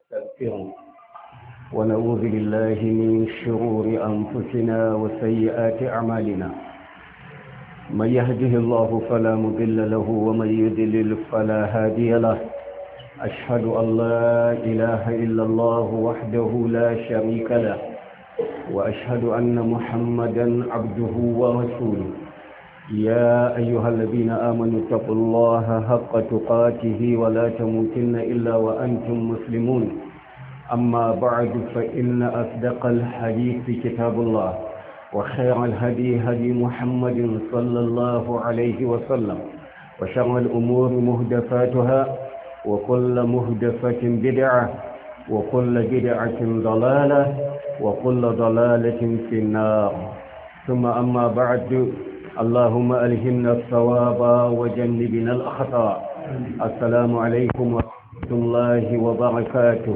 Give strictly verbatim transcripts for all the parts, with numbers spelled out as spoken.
ونستغفره ونعوذ بالله من شرور أنفسنا وسيئات أعمالنا من يهده الله فلا مضل له ومن يضلل فلا هادي له أشهد أن لا إله إلا الله وحده لا شريك له وأشهد أن محمدا عبده ورسوله يا أيها الذين آمنوا اتقوا الله حق تقاته ولا تموتن إلا وأنتم مسلمون أما بعد فإن أصدق الحديث كتاب الله وخير الهدي هدي محمد صلى الله عليه وسلم وشر الأمور مهدفاتها وكل مهدفة بدعة وكل بدعة ضلالة وكل ضلالة في النار ثم أما بعد اللهم ألهمنا الصواب وجنبنا الأخطاء السلام عليكم ورحمة الله وبركاته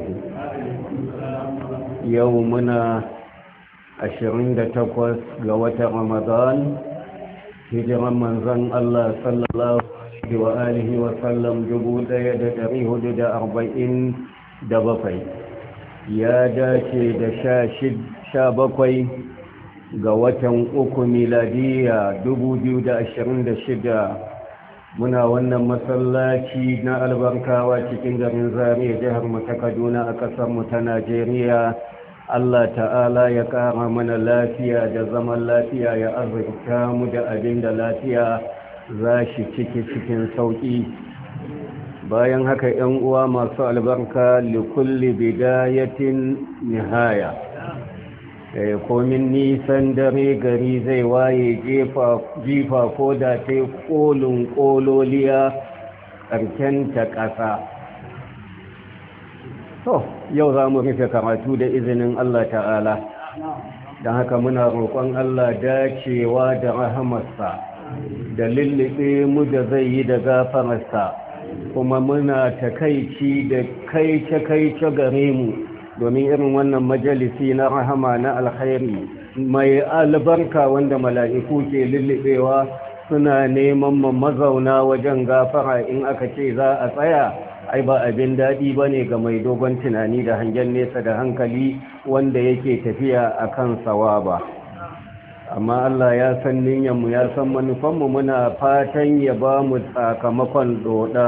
يومنا عشرين تقوس قوة رمضان هجر منزل الله صلى الله عليه وآله وسلم جبود يد تريه دد أربعين دبقي يا داشي دشاشد شابقي ga watan uku miladiya dubu biyu da ashirin da shida muna wannan masallaci na albarkawa cikin garin Zaria jihar mu ta Kaduna a ƙasar mu ta Najeriya. Allah ta'ala ya ƙara mana lafiya da zaman lafiya ya azurta mu da abin da lafiya za shi ciki cikin sauƙi. Bayan haka 'yan uwa masu albarka likulli bidayatin nihaya. komin nisan dare gari zai waye jifa ko da ta kolin kololiya ƙarshen ta ƙasa. To, yau za mu rufe karatu da izinin Allah ta'ala, don haka muna roƙon Allah dacewa da rahamarsa da lullube mu da zai yi da gafararsa, kuma muna takaici da kaice-kaice gare mu domin irin wannan majalisi na rahama na alkhairi mai albarka wanda mala'iku ke lullubewa suna neman mazauna wajen gafara in aka ce za a tsaya ai ba abin daɗi ba ne ga mai dogon tunani da hangen nesa da hankali wanda yake tafiya a kan sawaba. Amma Allah ya san niyyarmu ya san manufanmu muna fatan ya ba mu sakamakon dodar.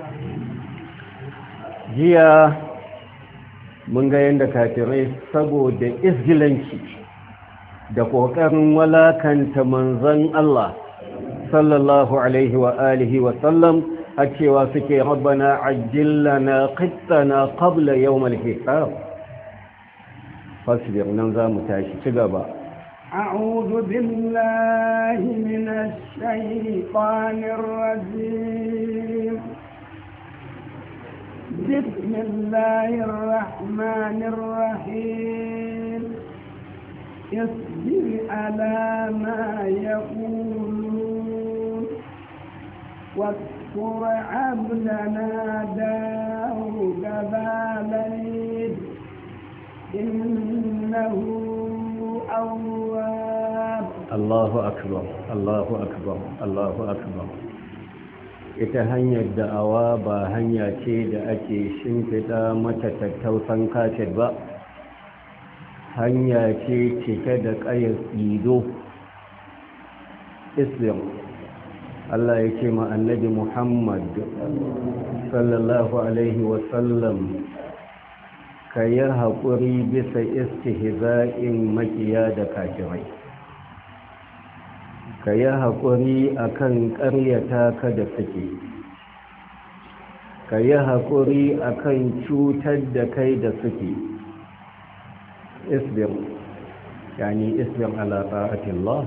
Jiya mun ga yadda kafirai saboda izgilanci da ƙoƙarin walakanta manzon Allah sallallahu alaihi wa alihi wa sallam a cewa suke rabbana ajjilna qittana qabla yawm al-hisab fasbir nan za mu tashi ci gaba a'udhu billahi minash shaitanir rajim بسم الله الرحمن الرحيم اصبر على ما يقولون واذكر عبدنا داود ذا ليل إنه أواب. الله أكبر الله أكبر الله أكبر. ita hanyar da'awa ba hanya ce da ake shimfiɗa mata tattausan kafet ba, hanya ce cike da ƙayar ido. islam Allah ya ce ma annabi Muhammad sallallahu alaihi wasallam ka yi haƙuri bisa istihza'in makiya da kafirai, ka yi haƙuri a kan ƙaryata ka da suke, ka yi haƙuri a kan cutar da kai da suke. isbir yani isbir ala ta'atillah,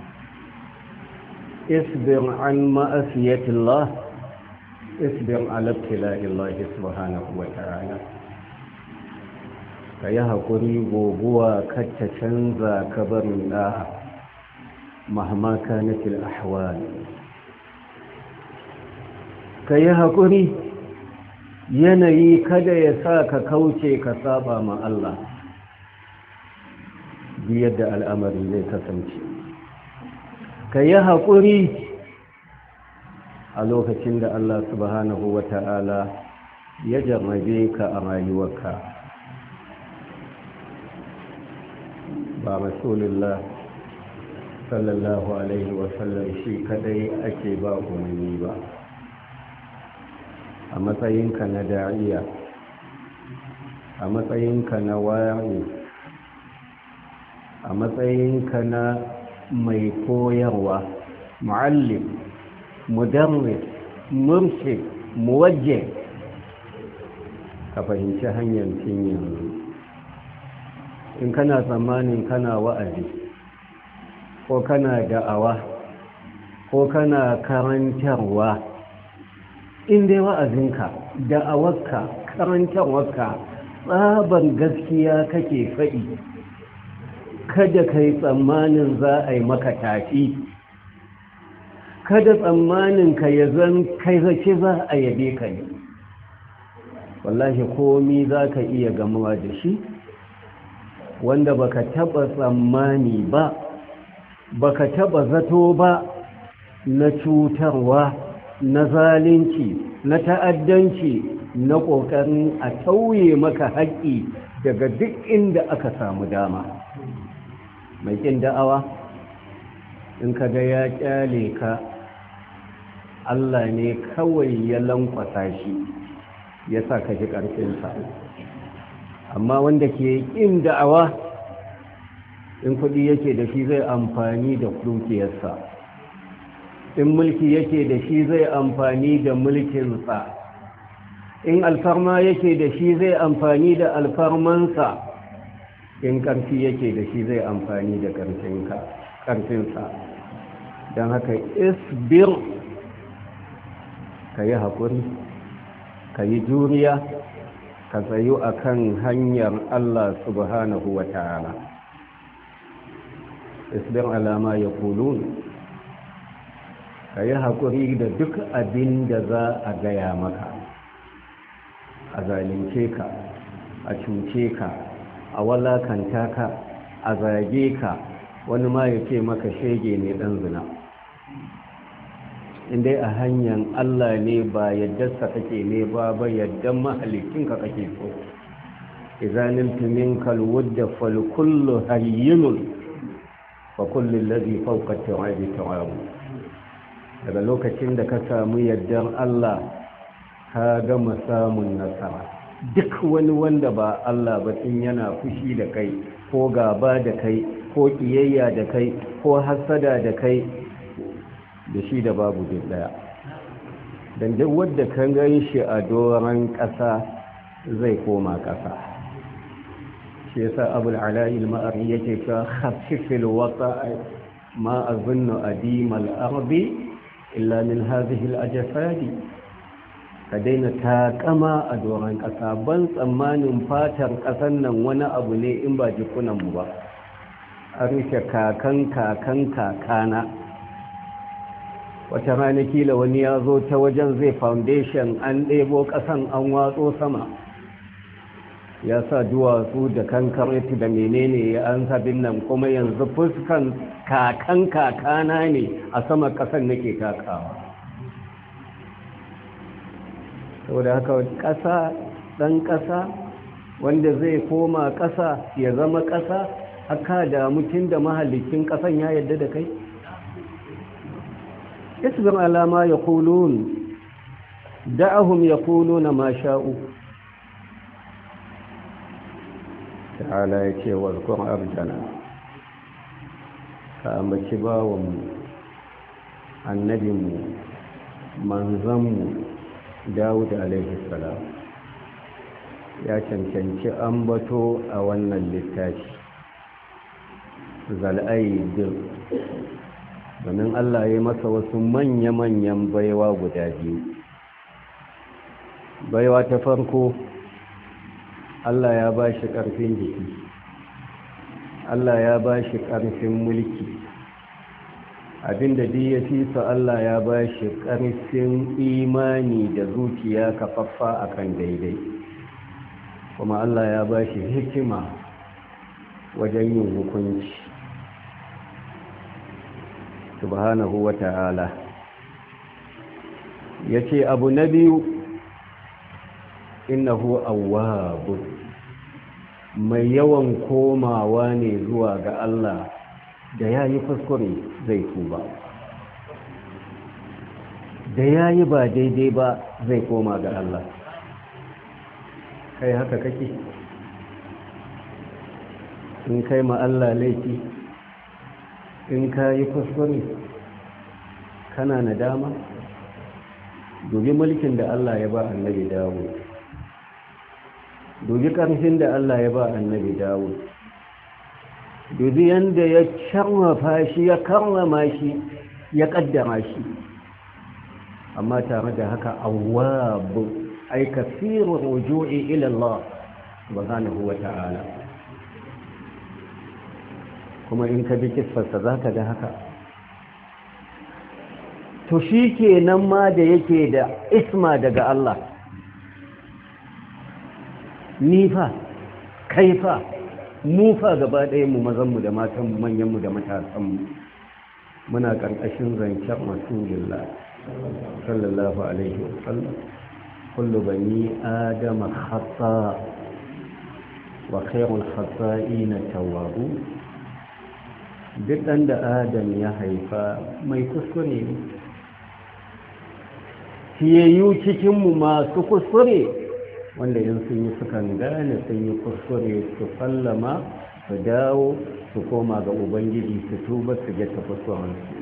isbir an ma'asiyatillah, isbir ala ibtila'illahi subhanahu wa ta'ala. ka yi haƙuri goguwa kacce canza kabarin ɗaha مهما كانت الأحوال. كي هكوري yanayi kada ya sa ka kauce ka saba ma Allah biyar da al'amari zai kasance. Ka yi haƙuri a lokacin da Allah subhanahu wa ta'ala ya jarrabe ka a rayuwarka. Ba rasulullah sallallahu alaihi wasallam shi kadai ake ba umarni ba. A matsayinka na da'iya, a matsayinka na wani, a matsayinka na mai koyarwa, muallim, mudarris, murshid, muwajjih, ka fahimci hanyar cin yanzu. In kana tsammanin kana wa'azi ko kana da'awa ko kana karantarwa, in dai wa'azinka, da'awarka, karantarwarka tsaban gaskiya kake faɗi, kada kai tsammanin za a yi maka tafi, kada tsammanin ka ya zan kai zace za a yabe ka ne. Wallahi komi za ka iya gamuwa da shi wanda baka taba tsammani ba, baka taba zato ba, na cutarwa, na zalunci, na ta'addanci, na ƙoƙarin a tauye maka haƙƙi daga duk inda aka samu dama. Mai ƙin da'awa in ka ga ya ƙyale ka, Allah ne kawai ya lankwasa shi ya sa ka ji ƙarfinsa. Amma wanda ke ƙin da'awa, in kuɗi yake da shi zai amfani da dukiyarsa, in mulki yake da shi zai amfani da mulkinsa, in alfarma yake da shi zai amfani da alfarmansa, in ƙarfi yake da shi zai amfani da ƙarfinsa. Don haka isbir, ka yi haƙuri, ka yi juriya, ka tsayu a kan hanyar Allah subhanahu wa ta'ala. Isbir alama ya kulun, ka yi haƙuri da duk abin da za a gaya maka, a zalince ka, a cuce ka, a walakanta ka, a zage ka, wani ma ya ce maka shege ne ɗan zina. Indai a hanyar Allah ne ba yaddarsa kake ne ba ba yaddan mahalicinka kake so. izanin tumin kalwudda falkullu hayyinun fa kullum lazi fauka turabi turabu. Daga lokacin da ka samu yaddar Allah ka gama samun nasara. Duk wani wanda ba Allah ba in yana fushi da kai ko gaba da kai ko kiyayya da kai ko hasada da kai, da shi da babu duk daya. Dan duk wanda kan gan shi a doron ƙasa zai koma ƙasa. Shi yasa Abul Ala al-Ma'ari yake cewa khafifil wata ma azunnu adim al-ardi illa min hadhihi al-ajsadi. Ka daina takama a doron ƙasa, ban tsammanin fatar ƙasan nan wani abu ne in ba jikunan mu ba. A rushe kakan kakan kakana. Wata rana kila wani ya zo ta wajen zai foundation, an ɗebo ƙasan an watso sama, ya sa duwatsu da kankareti da menene ya an sabin nan, kuma yanzu fuskan kakan kakana ne a sama ƙasan nake takawa. saboda haka ƙasa ɗan ƙasa wanda zai koma ƙasa ya zama ƙasa, haka da mutum da mahallicin ƙasan ya yadda da kai. isbir ala ma yaqulun da'ahum yaquluna ma sha'u. ta'ala yace wa zkur abdana, ka ambaci bawanmu annabinmu manzanmu Dawud alaihi salam. Ya cancanci ambato a wannan littafi zal'aid, domin Allah ya masa wasu manya-manyan baiwa guda biyu. Baiwa ta farko, Allah ya ba shi ƙarfin jiki, Allah ya ba shi ƙarfin mulki. Abinda duk ya fi su Allah ya ba shi ƙarfin imani da zuciya kafaffa akan daidai, kuma Allah ya ba shi hikima wajen yin hukunci subhanahu wa ta'ala. Ya ce abu na biyu, innahu awwab mai yawan komawa ne zuwa ga Allah da yayi kuskure zai tuba da yayi ba daidai ba zai koma ga Allah kai haka kake in kai ma Allah laifi in ka yi kuskure kana nadama dubi mulkin da Allah ya ba annabi Dawud dubi ƙarfin da Allah ya ba annabi Dawud dubi yanda ya karrafa shi ya karrama shi ya kaddara shi amma tare da haka awwab ay kathirur ruju'i ila Allah subhanahu wa ta'ala kuma in ka bi kisfarsa za ka ga haka to shi ke nan ma da yake da isma daga Allah ni fa kai fa mu fa gaba ɗaya mu mazanmu da matanmu manyanmu da matasanmu muna ƙarƙashin zancen rasulullah sallallahu alaihi wasallam kullu bani adama khata wa khairul khata'ina tawwabu duk ɗan da adam ya haifa mai kuskure ne fiyayyu cikinmu masu kuskure wanda yin sun yi sukan gane sun yi kuskure su sallama su dawo su koma ga ubangiji su tuba su geta kuskurensu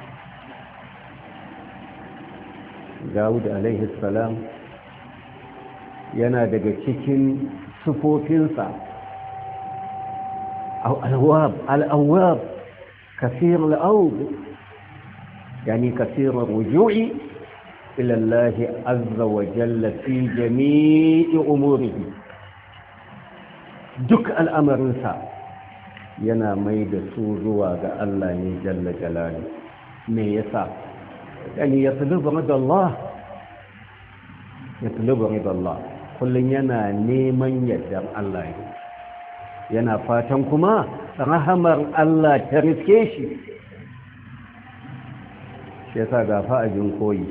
Dawud alaihi salam yana daga cikin sufofinsa al-awwab al-awwab كثير الأوب يعني كثير الرجوع إلى الله عز وجل في جميع أموره دك الأمر نسا ينا ميد سوزوا الله جل جلاله ميسا يعني يطلب رضا الله يطلب رضا الله كل ينا نيمن يدر الله yana fatan kuma rahamar Allah ta riske shi shi yasa gafa abin koyi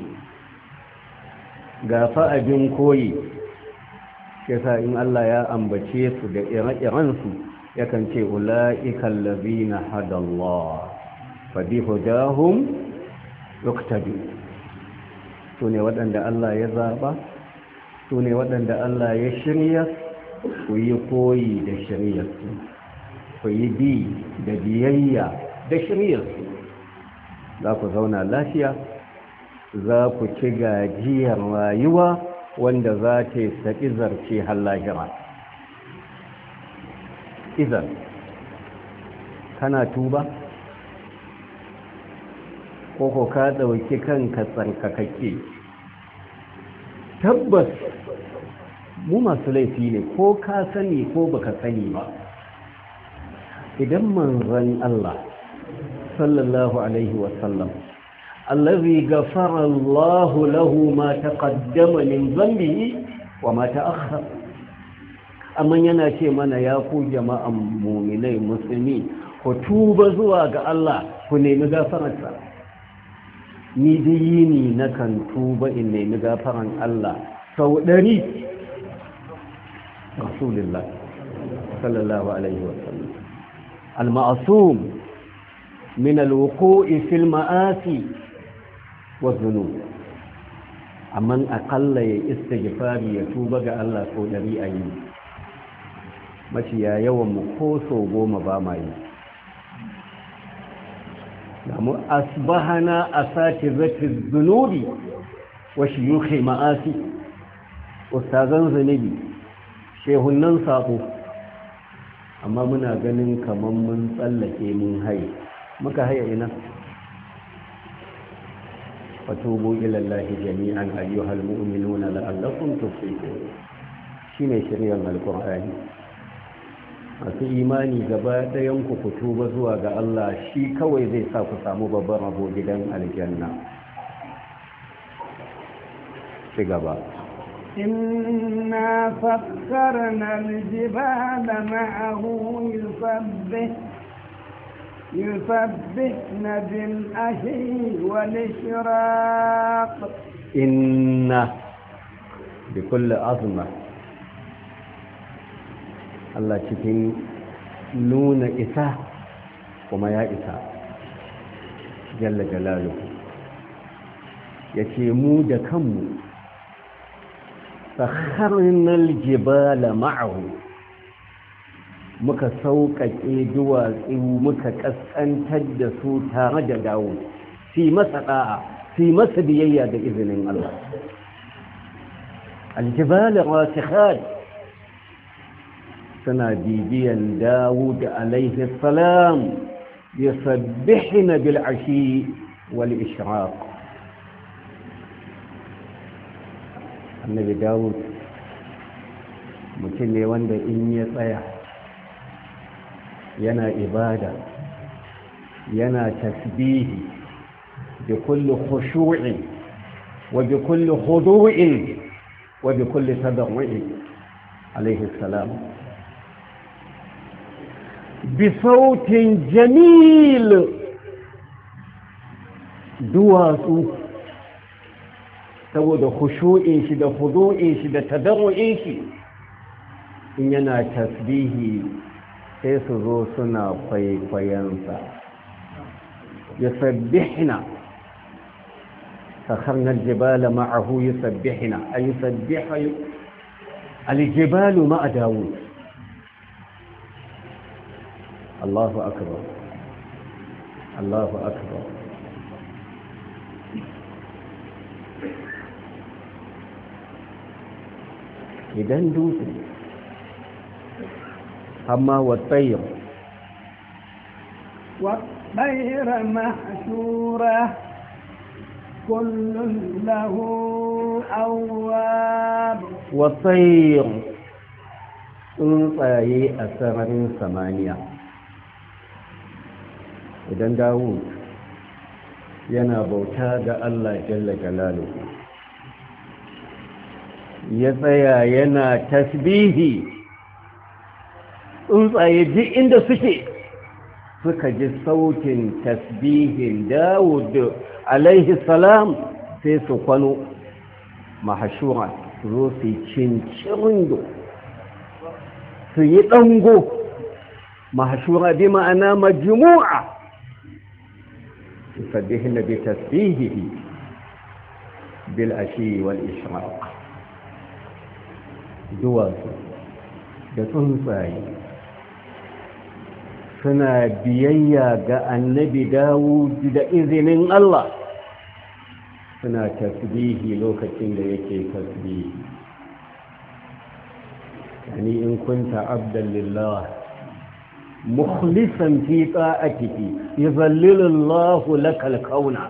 gafa abin koyi shi yasa in Allah ya ambace su da ire-iren su yakan ce ula'ikal ladina hadallah fa bi hudahum yuqtadi to ne waɗanda Allah ya zaba to ne waɗanda Allah ya shirya ku yi koyi da shiryarsu ku yi bi da biyayya da shiryarsu za ku zauna lafiya za ku ci gajiyar rayuwa wanda za ta yi saƙi zarce har lahira izan kana tuba ko ko ka ɗauki kanka tsarkakakke tabbas mu masu laifi ne ko ka sani ko baka sani ba idan manzon Allah sallallahu alaihi wasallam allazi ghafara Allah lahu ma taqaddama min dhanbihi wa ma ta'akhkhara amma yana ce mana ya ku jama'an mu'minai musulmi ku tuba zuwa ga Allah ku nemi gafararsa ni dai yini nakan tuba in nemi gafaran Allah sau ɗari رسول الله صلى الله عليه وسلم المعصوم من الوقوع في المآسي والذنوب أمن أقل استغفار يتوب على الله سودري أي ماشي يا يوم مخوصو قوم باماي أصبحنا أساتذة الذنوب وشيوخ المآسي أستاذان ذنبي shehunan sabo amma muna ganin kaman mun tsallake mun haye muka haye ina fatubu ila allahi jami'an ayyuhal mu'minuna la'allakum tuflihun shine shiriyar alqur'ani masu imani gaba ɗayan ku ku tuba zuwa ga Allah shi kawai zai sa ku samu babban rabo gidan aljanna ci gaba إنا فكرنا الجبال معه يسبح يسبحن بالعشي والإشراق إنا بكل عظمة Allah cikin nuna isa kuma ya isa jalla jalaluhu yace mu da kanmu sakharna aljibala ma'ahu muka sauƙaƙe duwatsu muka ƙasƙantar da su tare da dawo fi masa ɗa'a fi masa biyayya da izinin Allah aljibala rasikhat suna bibiyan Dawud alaihi salam yusabbihuna bil ashi wal ishraq annabi Dawud mutum ne wanda in ya tsaya yana ibada yana tasbihi bi kulli khushu'in wa bi kulli khudu'in wa bi kulli tadarru'in alaihi salam bi sautin jamil duwatsu saboda khushu'in shi da khudu'in shi da tadarru'in shi in yana tasbihi sai su zo suna kwaikwayensa yusabbihna sakharna aljibala ma'ahu yusabbihna ay yusabbihu aljibalu ma'a Dawud Allahu akbar Allahu akbar idan dutse amma wattayr والطير محشورة كل له أواب والطير tsuntsaye a sararin samaniya idan Dawud yana bauta ga Allah jalla jalaluhu ya tsaya yana tasbihi tsuntsaye duk inda suke suka ji sautin tasbihin Dawud alaihi salam sai su kwano mahashura zo su cincirindo su yi ɗango mahashura bi ma'ana majmu'a yusabbihuna bi tasbihihi bil ashi wal ishraq duwatsu da tsuntsaye suna biyayya ga annabi Dawud da izinin Allah suna tasbihi lokacin da yake tasbihi yani in kunta abdan lillah mukhlisan fi ta'atihi yuzallilu Allah lakal kauna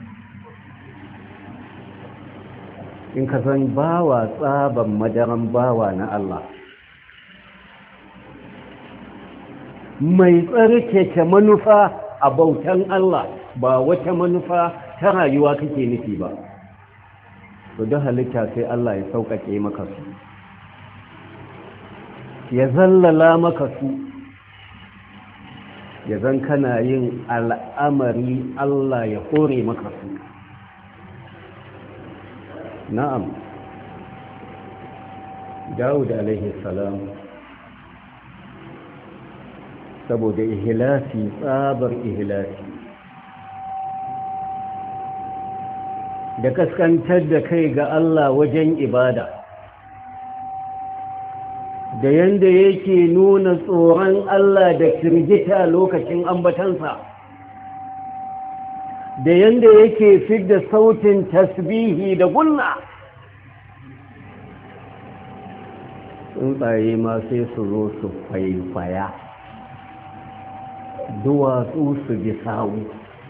in ka san bawa tsaban madaran bawa na Allah mai tsarkake manufa a bautan Allah ba wata manufa ta rayuwa kake nufi ba to da halitta sai Allah ya sauƙaƙe maka su ya zallala maka su ya zan kana yin al'amari Allah ya hore maka su na'am Dawud alaihi salam saboda ihlasi tsabar ihlasi da kaskantar da kai ga Allah wajen ibada da yanda yake nuna tsoron Allah da firgita lokacin ambatansa da yanda yake fidda sautin tasbihi da gunna tsuntsaye ma sai su zo su kwaikwaya duwatsu su bi sawu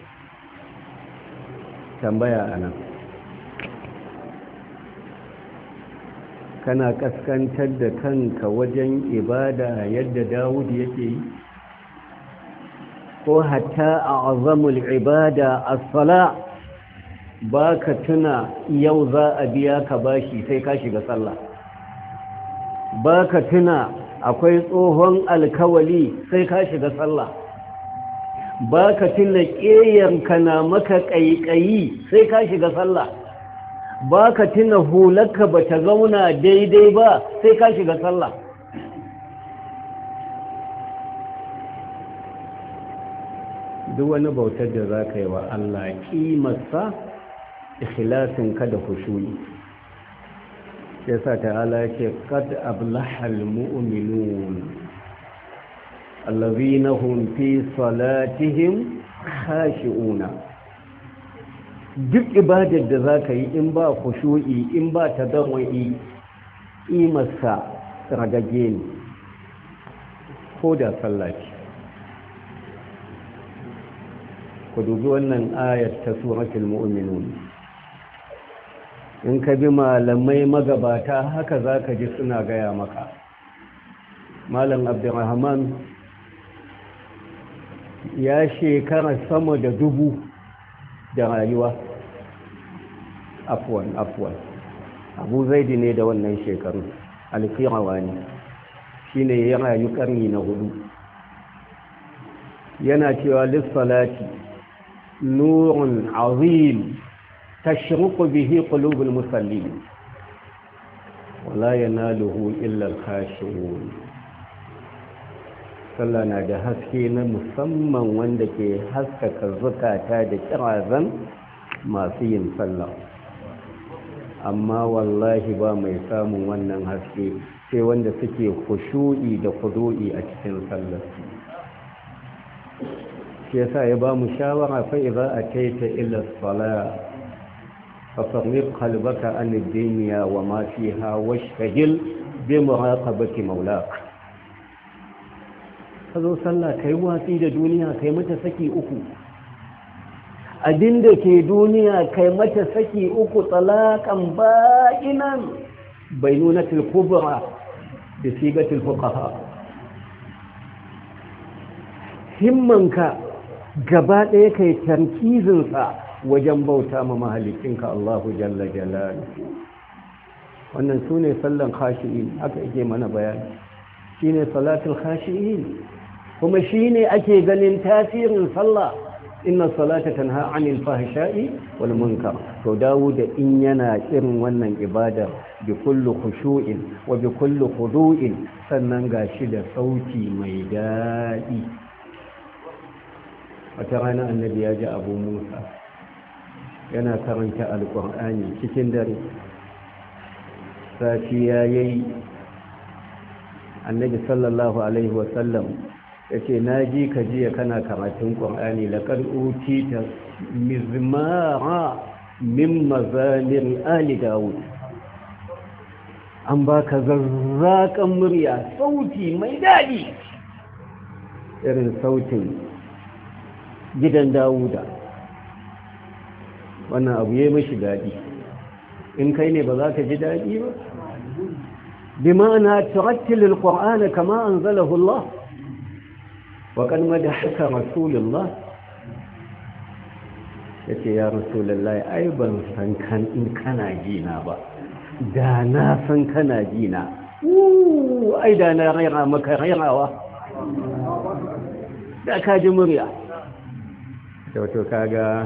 tambaya anan kana kaskantar da kanka wajen ibada yadda Dawud yake yi ko hatta a azamul ibada as-sala baka tuna yau za a biya ka bashi sai ka shiga sallah baka tuna akwai tsohon alkawali sai ka shiga sallah baka tuna ƙeyanka na maka ƙaiƙayi sai ka shiga sallah baka tuna hularka bata zauna daidai ba sai ka shiga sallah duk wani bautar da za ka yi wa Allah kimarsa ikhlasin ka da khushu'i sai sa ta'ala yake qad ablahal mu'minun allazina hum fi salatihim khashi'una. duk ibadar da za ka yi in ba khushu'i in ba tadarrui kimarsa ragage ne ko da sallah ce. ku dubi wannan ayat ta suratul mu'minun, in ka bi malamai magabata haka za ka ji suna gaya maka. Malam Abdurrahman ya shekara sama da dubu da rayuwa, afwan afwan abu zaidi ne da wannan shekaru, alfirawa ne shi ne ya rayu karni na hudu. yana cewa lissalati nurun azim tashruqu bihi qulubul musallin wala yanaluhu illa al-khashi'un. sallah na da haske na musamman wanda ke haskaka zukata da kirazan masu yin sallah, amma wallahi ba mai samun wannan haske sai wanda suke khushu'i da khudu'i a cikin sallar. shi yasa ya ba mu shawara fa idza ataita ila as-salah fafarriq qalbaka an ad-dunya wa ma fiha washtagil bi muraqabati mawlak. kazo sallah kai watsi da duniya kai mata saki uku, abinda ke duniya kai mata saki uku talaqan ba'inan bainunatul kubra bi sigatil fuqaha. himmanka gaba ɗaya kai tarkizinsa wajen bauta ma mahalicinka Allahu jalla jalaluhu. wannan sune sallan khashi'in, haka yake mana bayani, shine salatul khashi'in, kuma shine ake ganin tasirin sallah. inna salata tanha 'anil fahsha'i wal munkar. to Dawud in yana irin wannan ibada bi kullu khushu'in wa bi kullu khudu'in, sannan gashi da sauti mai daɗi. wata rana annabi ya ji Abu Musa yana karanta alqur'ani cikin dare. safiya yayi, annabi sallallahu alaihi wasallam yace naji ka jiya kana karatun qur'ani laqad utita mizmara min mazamir ali daud. an baka zarrakan murya, sauti mai dadi irin sautin gidan Dawuda. wannan abu yayi mishi dadi, in kai ne ba za ka ji dadi ba. بمعنى ترتل القرآن كما أنزله الله وقد مدحك رسول الله. yace ya rasulullahi ai ban san kan in kana jina ba, da na san kana jina uh ai da na raira maka rairawa, da ka ji murya. to to kaga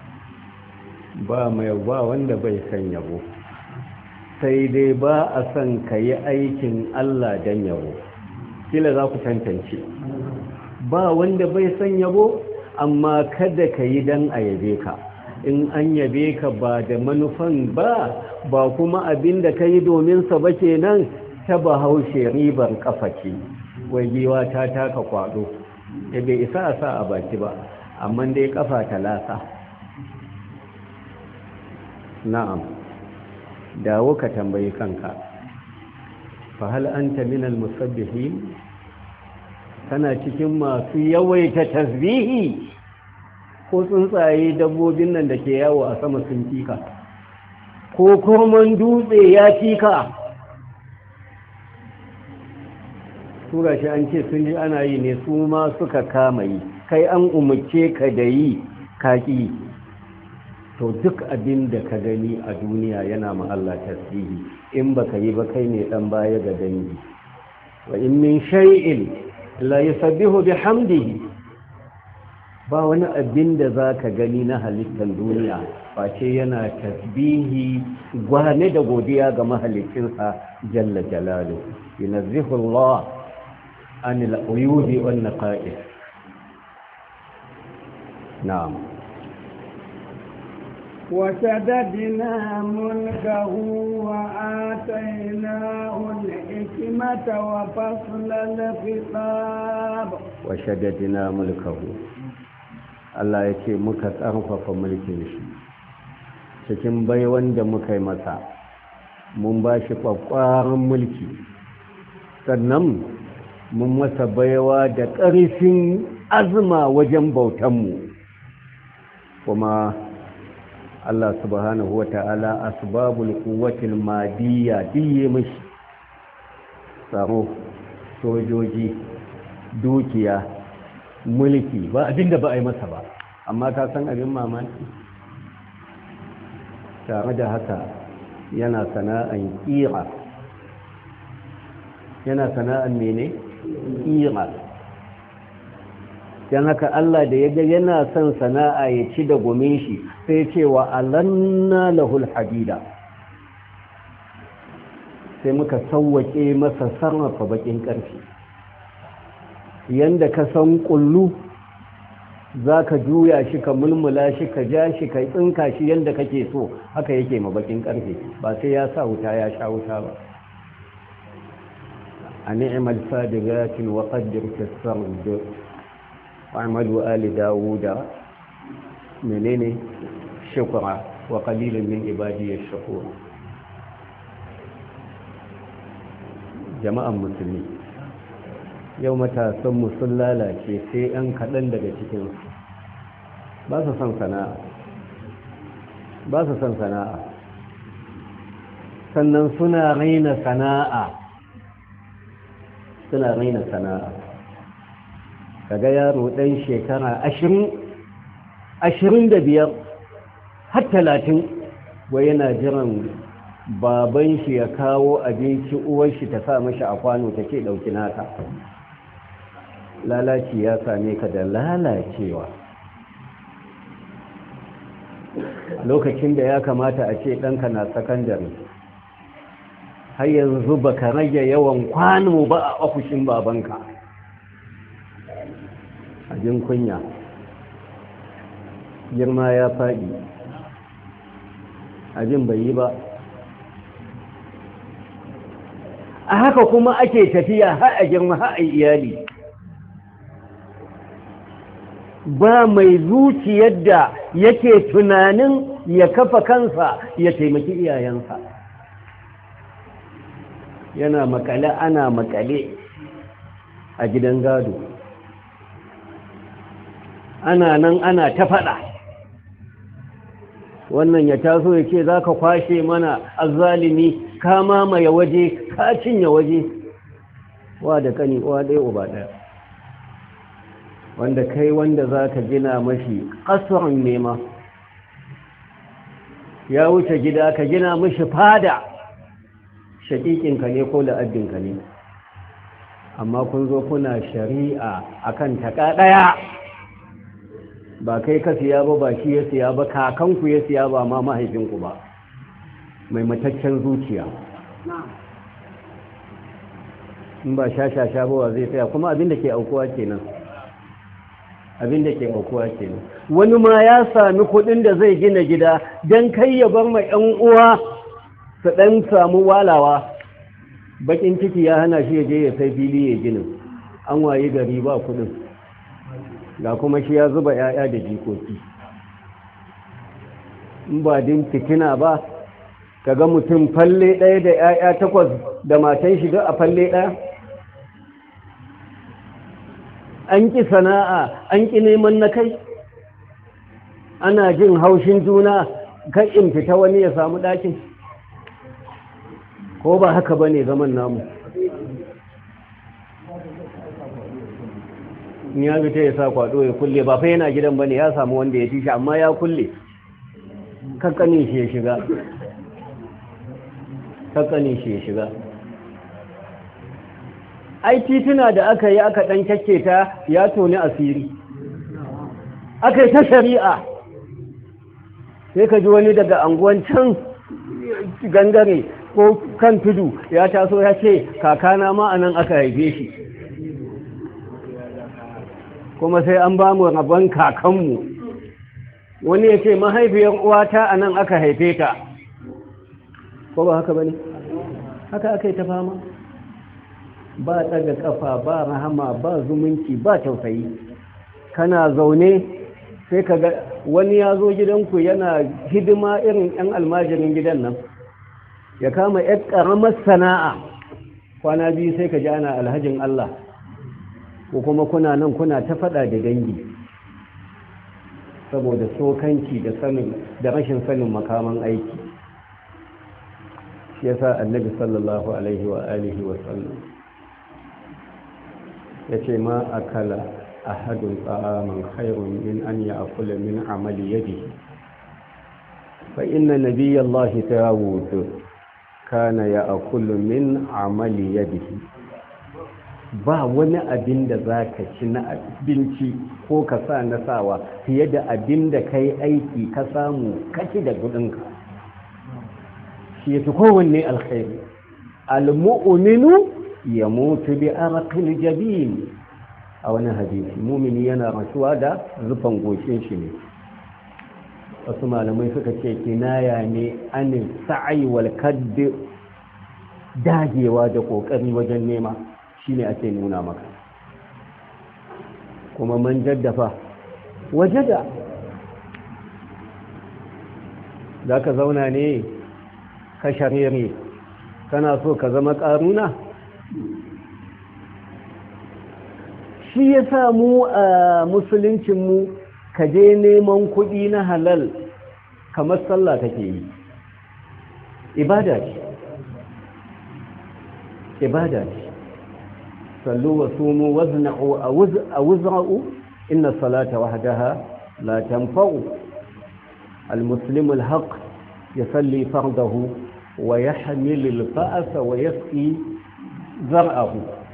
ba mai ba wanda bai san yabo, sai dai ba a son ka yi aikin Allah don yabo. kila za ku tantance, ba wanda bai son yabo, amma kada ka yi don a yabe ka. in an yabe ka ba da manufan ba, ba kuma abin da ka yi domin sa ba kenan, ta bahaushe ribar kafa ce. wai giwa ta taka kwado, da bai isa a sa a baki ba, amma dai kafa ta lasa. na'am, dawo ka tambayi kanka, fa hal anta minal musabbihin? kana cikin masu yawaita tasbihi, ko tsuntsaye dabbobin nan da ke yawo a sama sun tika, ko kurman dutse ya tika? su gashi an ce sun ji ana yi ne, su ma suka kama yi, kai an umarce ka da yi kaki. to duk abin da ka gani a duniya yana ma Allah tasbihi, in baka yi ba kai ne dan baya ga dangi. wa in min shay'in la yusabbihu bihamdihi, ba wani abin da zaka gani na halittar duniya face yana tasbihi gwane da godiya ga mahalicinsa jalla jalaluhu. yunazzihu Allah anil uyubi wan naqa'is. na'am وشددنا ملكه وآتيناه الحكمة وفصل الخطاب وشددنا ملكه Allah ya ce muka ƙarfafa mulkin shi cikin baiwan da muka yi masa mun ba shi ƙwaƙwaran mulki sannan mun masa baiwa da ƙarfin azuma wajen bautanmu kuma Allah subhanahu wa ta'ala asbabul quwwatil madiyya diye mishi tsaro sojoji dukiya mulki ba abinda ba a yi masa ba amma ka san abin mamaki tare da haka yana sana'an kira yana sana'an mene kira don haka Allah da ya ga yana son sana'a ya ci da gumin shi sai cewa alanna lahul hadida sai muka sauwake masa sarrafa bakin ƙarfi yanda ka san kullu za ka juya shi ka mulmula shi ka ja shi ka tsinka shi yanda kake so haka yake ma bakin ƙarfi ba sai ya sa wuta ya sha wuta ba a ni'mal fadigatin wa qaddir tasarrud wa'amalu ali dawuda menene shukra wa qalilun min ibadiy ash-shakur jama'an musulmi yau matasan mu sun lalace sai yan kaɗan daga cikin ba su son sana'a ba su son sana'a sannan suna raina sana'a suna raina sana'a kaga yaro ɗan shekara ashirin ashirin da biyar har talatin wai yana jiran baban shi ya kawo abinci uwar shi ta sa mashi a kwano ta ce ɗauki naka lalaci ya same ka da lalacewa lokacin da ya kamata a ce ɗanka na sakandare har yanzu baka rage yawan kwano ba a ofishin babanka abin kunya girma ya faɗi abin bai yi ba a haka kuma ake tafiya har a girma har a iyali ba mai zuciyar da yake tunanin ya kafa kansa ya taimaki iyayensa yana makale ana makale a gidan gado ana nan ana ta faɗa wannan ya taso ya ce za ka kwashe mana azzalimi ka mamaye waje ka cinye waje wa da kani wa ɗaya uba ɗaya wanda kai wanda za ka gina mashi ƙasurin nema ya wuce gida ka gina mashi fada shaƙiƙinka ne ko la'addinka ne amma kun zo kuna shari'a akan taƙa ɗaya ba kai ka siya ba ba shi ya siya ba kakanku ya siya ba ma mahaifinku ba mai mataccen zuciya in ba sha-sha-sha ba zai tsaya kuma abinda ke aukuwa kenan abinda ke aukuwa kenan wani ma ya sami kudin da zai gina gida don kai ya bar ma yan uwa su dan samu walawa bakin ciki ya hana shi ya je ya sai fili ya gina an waye gari ba kudin ga kuma shi ya zuba ‘ya'ya da jikoki in ba din fitina ba ka ga mutum falle ɗaya da ‘ya'ya takwas da matan shiga a falle ɗaya an ƙi sana'a an ƙi neman na kai ana jin haushin juna kan in fita wani ya samu ɗakin ko ba haka ba ne zaman namu in ya fita ya sa kwado ya kulle ba fa yana gidan bane ya samu wanda ya ci shi amma ya kulle kakkanin shi ya shiga kakkanin shi ya shiga ai tituna da aka yi aka dan ta ya toni asiri aka yi ta shari'a sai ka ji wani daga anguwan can gangare ko kan tudu ya taso ya ce kakana ma anan aka haife shi kuma sai an ba mu rabon kakanmu wani ya ce mahaifiyar uwata a nan aka haife ta, ko ba haka ba ne? Haka aka yi ta fama, ba ɗaga ƙafa, ba rahama, ba zumunci, ba tausayi. Kana zaune sai ka ga wani ya zo gidanku yana hidima irin 'yan almajirin gidan nan, ya kama 'yan ƙaramar sana'a, kwana biyu sai ka ji ana alhajin Allah, ko kuma kuna nan kuna ta faɗa da dangi saboda sokanci da sanin da rashin sanin makaman aiki. Shi yasa annabi sallallahu alaihi wa alihi wa sallam yace ma akala ahadun ta'aman khairun min an ya'kula min amali yadihi fa inna nabiyallahi Dawud kana ya'kulu min amali yadihi. Ba wani abin da za ka ci na abinci ko ka sa na sawa fiye da abin da ka yi aiki ka samu kaci da gudunka. Shi ya fi kowanne alkhairi. Al-mu'minu ya mutu bi araqil jabin. A wani hadisi mumini yana rasuwa da zufan goshin shi ne. Wasu malamai suka ce kinaya ne anin sa'i wal kadd, dagewa da kokari wajen nema. Shi ne ake nuna maka. Kuma man jaddafa wajada. za ka zauna ne ka sharere kana so ka zama ƙaruna? Shi ya samu a musuluncinmu ka je neman kuɗi na halal kamar sallah kake yi. Ibada ce. Ibada ce. sallu wa sumu wazna'u a wuzra'u inna salata wahdaha la tanfa'u. المسلم الحق يصلي فرضه ويحمل الفأس ويسقي زرعه.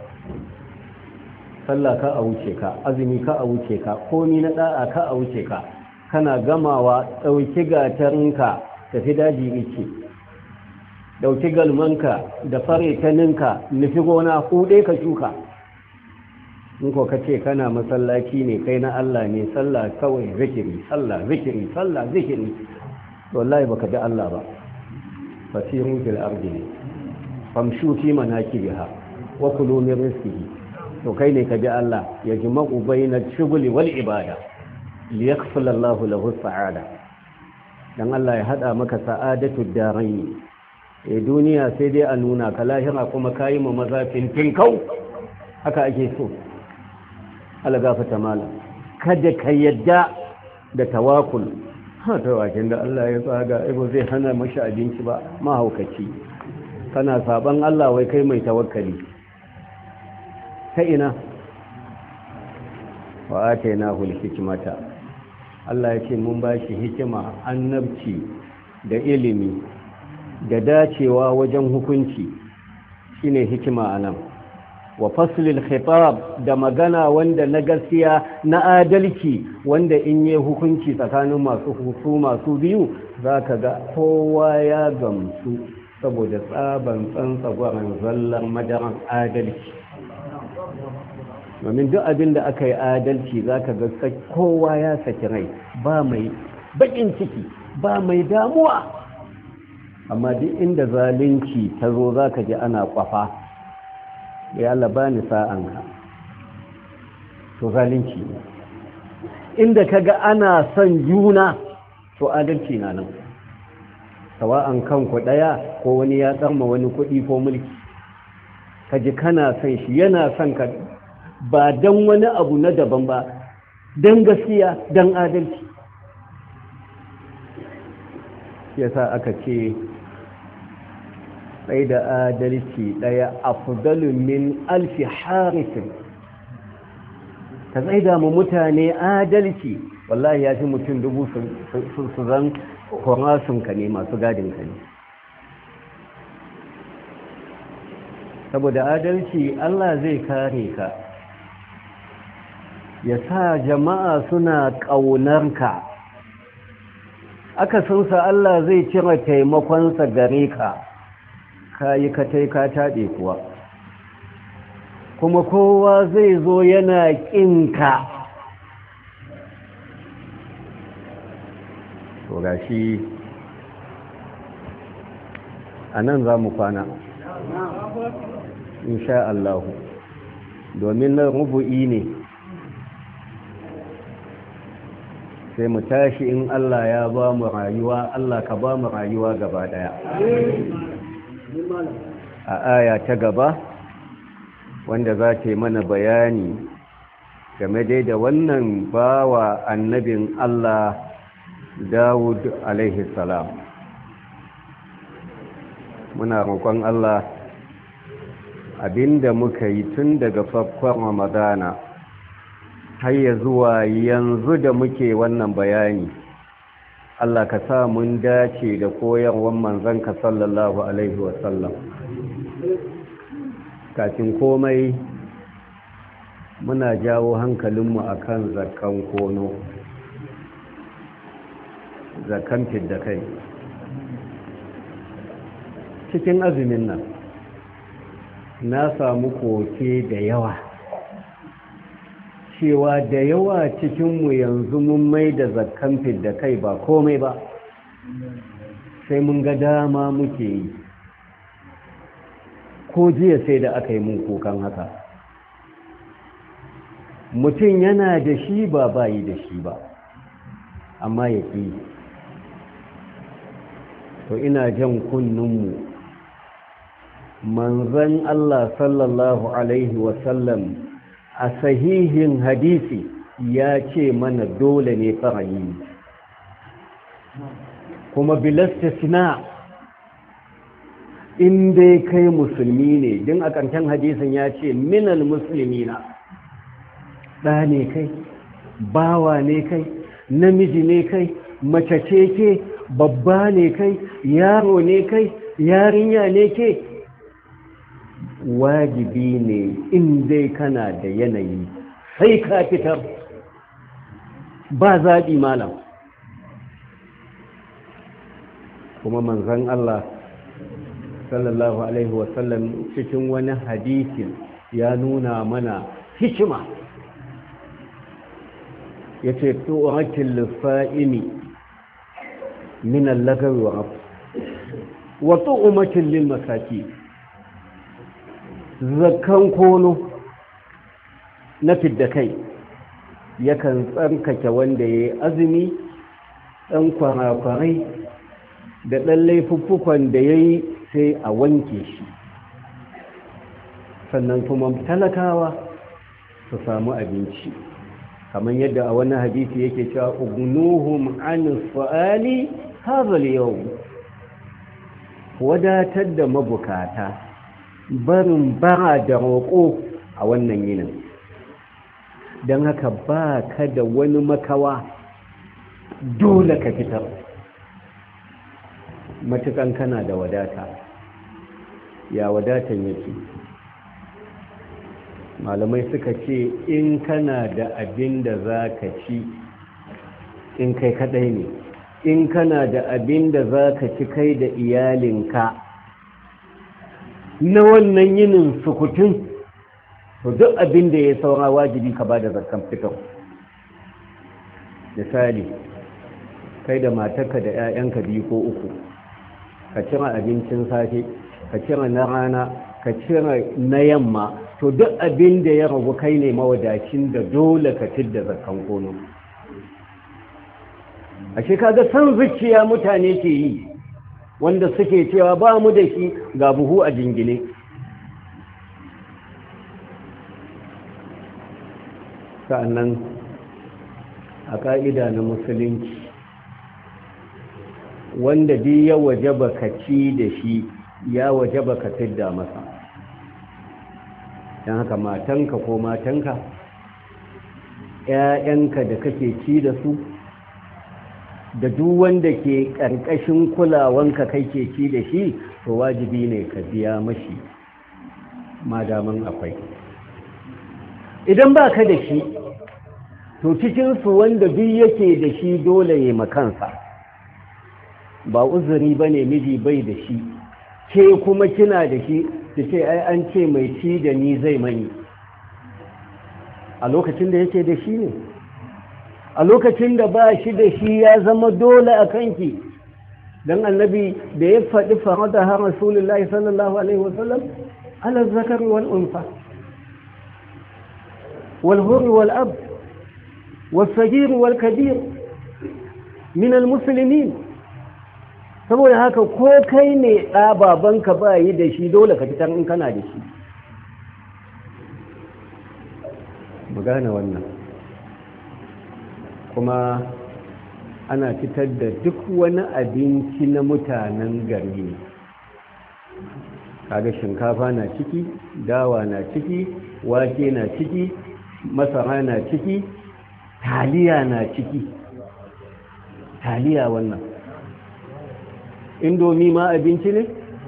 صلى ka a wuce ka, azumi ka a wuce ka, komi na da'a ka a wuce ka, kana gamawa dauki gatarinka tafi daji ice, dauki galmanka da fare taninka nufi gona hude ka shuka. in ko kace kana masallaci ne kai na Allah ne, sallah kawai zikiri, sallah zikiri, sallah zikiri, wallahi baka da Allah ba. fasiru fil ardi famshu fi manakibiha wa kulu min rizqihi. to kai ne ka bi Allah, ya jima'u baina shughli wal ibada li yaghfir Allah lahu sa'ada. dan Allah ya hada maka sa'adatud darain. eh duniya sai dai a nuna ka, lahira kuma kai mu mazafin tinkau. haka ake so. Allah gafata mala, kada ka yadda da tawakul. ha tawakin da Allah ya tsaga ibo zai hana mashi abinci ba, mahaukaci. kana saban Allah wai kai mai tawakkali ta ina? wa atainahu al-hikmata. Allah ya ce mun bashi hikima, annabci da ilimi da dacewa wajen hukunci, shine hikima anan. wa faslil khitab, da magana wanda na gaskiya na adalci, wanda in yi hukunci tsakanin masu husu masu biyu zaka ga kowa ya gamsu saboda tsaban tsantsagwaran zallar madaran adalci. domin duk abin da aka yi adalci zaka ga kowa ya saki rai, ba mai bakin ciki, ba mai damuwa. amma duk inda zalunci ta zo zaka ji ana kwafa, ya Allah bani sa'anka. to zalunci ne. inda kaga ana son juna to adalci na nan, sawa'an kanku daya ko wani ya tsarma wani kuɗi ko mulki, kaji kana son shi yana son ka, ba dan wani abu na daban ba, dan gaskiya, dan adalci. yasa aka ce sai da adalci daya afdalu min alfi harisin. ka tsaida mu mutane adalci, wallahi ya fi mutum dubu su zan horasunka ne, masu gadinka ne. saboda adalci Allah zai kare ka, ya sa jama'a suna ƙaunarka. akasinsa Allah zai cire taimakonsa gare ka, ka yi katai ka taɗe kuwa, kuma kowa zai zo yana ƙinka. gashi a nan za mu kwana insha Allah domin na rubu'i ne sai mu tashi in Allah ya ba mu rayuwa Allah ka ba mu rayuwa gaba daya a aya ta gaba wanda za ta yi mana bayani game dai da wannan bawa annabin Allah Dawud alaihi salam muna roƙon Allah abinda muka yi tun daga farkon Ramadana har ya zuwa yanzu da muke wannan bayani Allah ka sa mun dace da koyarwar manzanka sallallahu alaihi wasallam kafin komai muna jawo hankalinmu akan zakkan kono zakkan fidda kai cikin azumin nan na samu koke da yawa cewa da yawa cikinmu yanzu mun mai da zakkan fidda kai ba komai ba sai mun ga dama muke yi ko jiya sai da aka yi mun kokan haka mutum yana da shi ba bayi da shi ba amma ya ƙi to ina jan kunninmu manzon Allah sallallahu alaihi wasallam a sahihin hadisi ya ce mana dole ne farayi kuma bilastisna in dai kai musulmi ne din a ƙarshen hadisin ya ce minal muslimina ɗa ne kai bawa ne kai namiji ne kai mace ce ke babba ne kai yaro ne kai yarinya ne ke wajibi ne in dai kana da yanayi sai ka fitar ba zaɓi malam kuma manzon Allah sallallahu alaihi wasallam cikin wani hadisin ya nuna mana hikima yace tu'atil lifa'imi min al-lagawi wa wa tu'matil lil masakin zakkan kono na fidda kai yakan tsarkake wanda ya yi azumi ɗan kwarakwarai da ɗan laifuffukan da ya yi sai a wanke shi sannan kuma talakawa su samu abinci kamar yadda a wani hadisi yake cewa ugnuhum an su'ali hadha al-yawm wadatar da mabukata barin bara da roƙo a wannan yinin don haka ba ka da wani makawa dole ka fitar matukan kana da wadata ya wadatan yake malamai suka ce in kana da abin da za ka ci in kai kadai ne in kana da abin da za ka ci kai da iyalinka na wannan yinin sukutun to duk abin da ya saura wajibi ka ba da zakkan fitar misali kai da matarka da 'ya'yanka biyu ko uku ka cire abincin safe ka cire na rana ka cire na yamma to duk abin da ya ragu kai ne mawadacin da dole ka fidda zakkan kono ashe kaga san zuciya mutane ke yi wanda suke cewa ba mu da shi ga buhu a jingine sa'annan a ƙa'ida na musulunci wanda bi ya waje baka ci da shi ya waje baka fidda masa don haka matanka ko matanka ‘ya'yanka da kake ci da su da duk wanda ke ƙarƙashin kulawanka kai ke ci da shi to wajibi ne ka biya mashi madaman akwai idan ba ka da shi to cikinsu wanda duk yake da shi dole ya makansa ba uzuri ba ne miji bai da shi ke kuma kina da shi ta ce ai an ce mai ci da ni zai mani a lokacin da yake da shi ne a lokacin da ba shi da shi ya zama dole a kanki. don annabi da ya faɗi farada har rasulullahi sallallahu alaihi wasallam ala zakar wal unfa wal hur wal ab wal sagir wal kabir min al muslimin. saboda haka ko kai ne ɗa babanka ba yi da shi dole ka fitar in kana da shi. mu gane wannan. kuma ana fitar da duk wani abinci na mutanen gari ne. kaga shinkafa na ciki, dawa na ciki, wake na ciki, masara na ciki, taliya na ciki. taliya wannan indomi ma abinci ne?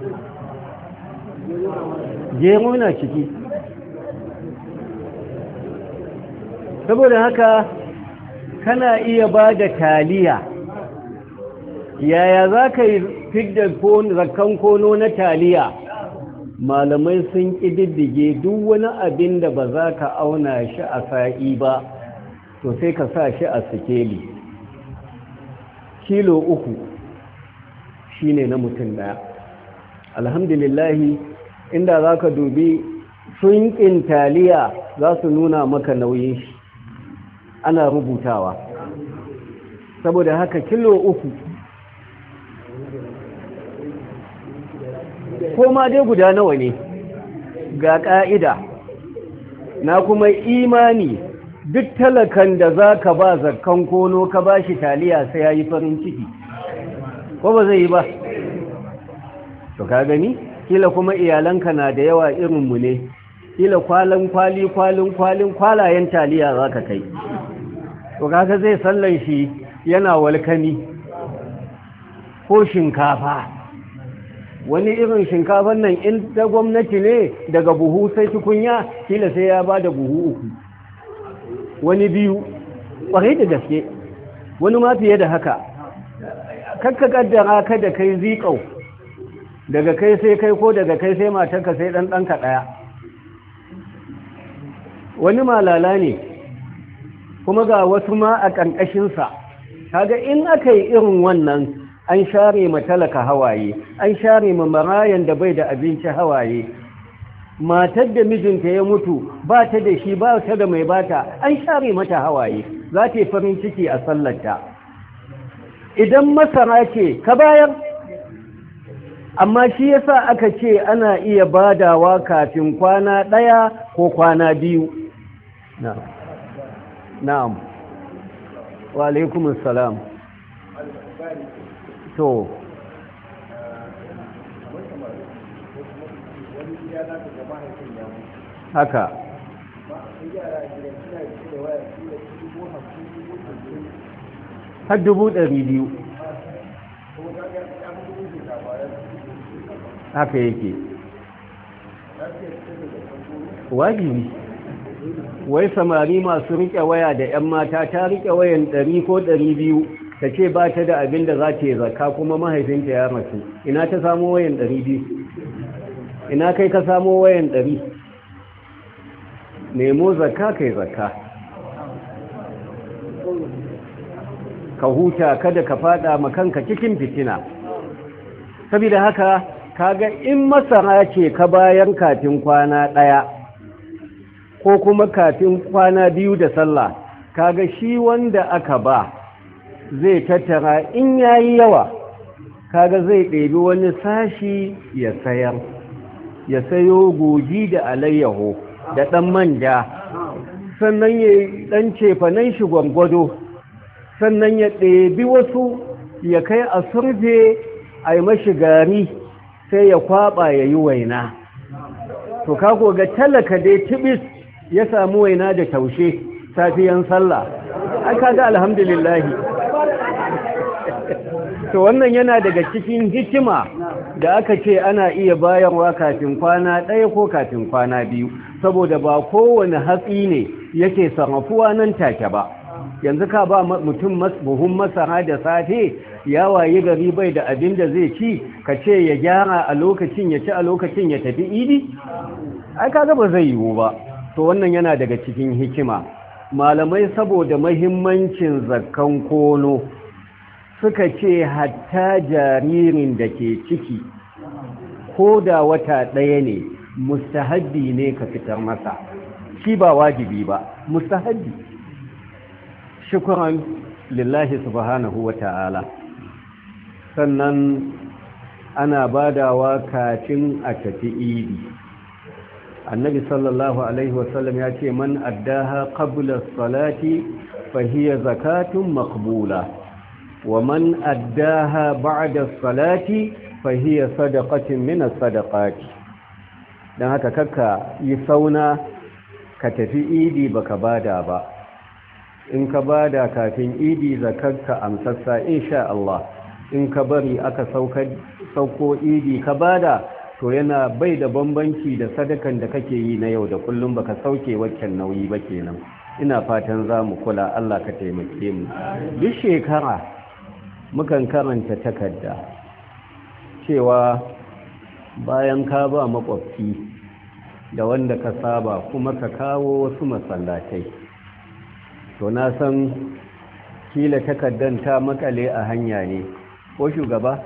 gero na ciki. saboda haka kana iya ba da taliya. yaya za ka yi fidda zakkan kono na taliya? malamai sun ƙididdige duk wani abin da ba za ka auna shi a sa'i ba to sai ka sa shi a sikeli. kilo uku shi ne na mutum ɗaya. alhamdulillahi inda za ka dubi sunƙin taliya za su nuna maka nauyin shi, ana rubutawa. saboda haka kilo uku ko ma dai guda nawa ne ga ƙa'ida. na kuma imani duk talakan da za ka ba zakkan kono ka ba shi taliya sai ya yi farin ciki, ko ba zai yi ba? to ka gani kila kuma iyalanka na da yawa irinmu ne, kila kwalin kwali kwalin kwalin kwalayen taliya za ka kai. to kaga zai sallan shi yana walkani. ko shinkafa, wani irin shinkafan nan in ta gwamnati ne daga buhu sai tukunya kila sai ya ba da buhu uku, wani biyu, ƙwarai da gaske, wani ma fiye da haka. kakka kaddara ka da kai zikau, daga kai sai kai ko daga kai sai matarka sai ɗan ɗanka ɗaya. wani malala ne kuma ga wasu ma a ƙarƙashinsa. kaga in aka yi irin wannan an share ma talaka hawaye, an share ma marayan da bai da abinci hawaye. matar da mijinta ya mutu ba ta da shi, ba ta da mai bata, an share mata hawaye, za ta yi farin ciki a sallarta. idan masara ce ka bayar, amma shi yasa aka ce ana iya badawa kafin kwana ɗaya ko kwana biyu. na'am wa alaikumus salam. to haka har dubu ɗari biyu haka yake wajibi. wai samari masu riƙe waya da 'yan mata, ta riƙe wayan ɗari ko ɗari biyu ta ce ba ta da abin da za ta yi zakka kuma mahaifinta ya rasu, ina ta samo wayan ɗari biyu? ina kai ka samo wayan ɗari? nemo zakka kai zakka, ka huta, kada ka fada makanka cikin fitina. saboda haka kaga in masara ce ka bayan kafin kwana ɗaya ko kuma kafin kwana biyu da sallah, kaga shi wanda aka ba zai tattara in yayi yawa, kaga zai ɗebi wani sashi ya sayar, ya sayo goji da alayyaho da ɗan manja, sannan ya ɗan cefanen shi gwangwado, sannan ya ɗebi wasu ya kai a surfe a yi mashi gari sai ya kwaɓa ya yi waina. to kako ga talaka dai tibis ya samu waina da taushe safiyan sallah, aka ga alhamdulillahi. to wannan yana daga cikin hikima da aka ce ana iya bayarwa kafin kwana ɗaya ko kafin kwana biyu, saboda ba kowane hatsi ne yake sarrafuwa nan take ba. yanzu ka ba mutum buhun masara da safe ya wayi gari bai da abin da zai ci, ka ce ya gyara a lokacin ya ci a lokacin ya tafi idi? ai kaga ba zai yiwu ba. to wannan yana daga cikin hikima. malamai saboda mahimmancin zakkan kono suka ce hatta jaririn da ke ciki ko da wata ɗaya ne mustahabbi ne ka fitar masa, shi ba wajibi ba, mustahabbi. Shukran lillahi subhanahu wa ta'ala. Sannan ana badawa kafin a tafi idi. Annabi sallallahu alaihi wasallam ya ce man addaha qabla salati fa hiya zakatun maqbula wa man addaha ba'da salati fa hiya sadaqatun min as-sadaqati. Dan haka kakka yi sauna ka tafi idi baka bada ba. In ka bada kafin idi zakarka amsassa insha Allah. In ka bari aka sauko idi ka bada, to yana bai da bambanci da sadakan da kake yi na yau da kullum, baka sauke waccan nauyi ba kenan. Ina fatan za mu kula, Allah ka taimake mu. Duk shekara mukan karanta takarda cewa bayan ka ba makwabci da wanda ka saba kuma ka kawo wasu masallatai. To na san kila takaddan ta makale a hanya ne ko shugaba?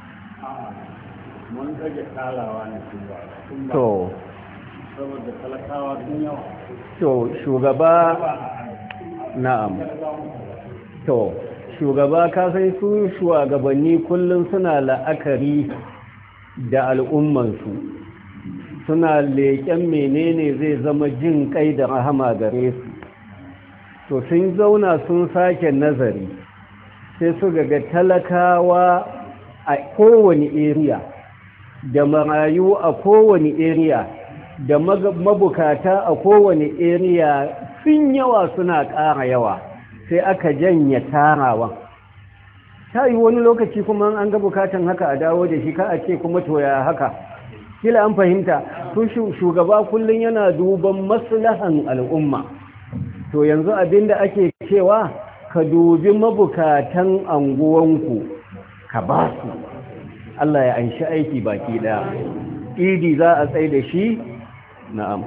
mun rage tsarawa ne to saboda talakawa sun yawa. To shugaba, na'am, to shugaba ka san su shugabanni kullum suna la'akari da al'ummansu, suna leƙen menene zai zama jin kai da rahama gare su. To sun zauna sun sake nazari sai su ga talakawa a kowane area da marayu a kowane area da mabukata a kowane area sun yawa suna ƙara yawa, sai aka janye tarawa. Ta yi wani lokaci kuma an ga bukatan haka a dawo da shi, ka a ce kuma toya haka. Kila an fahimta, su shugaba kullum yana duban maslahan al'umma. To yanzu abinda ake cewa ka dubi mabukatan anguwanku ka ba su. Allah ya anshi aiki baki daya. Idi za a tsaye da shi, na'am.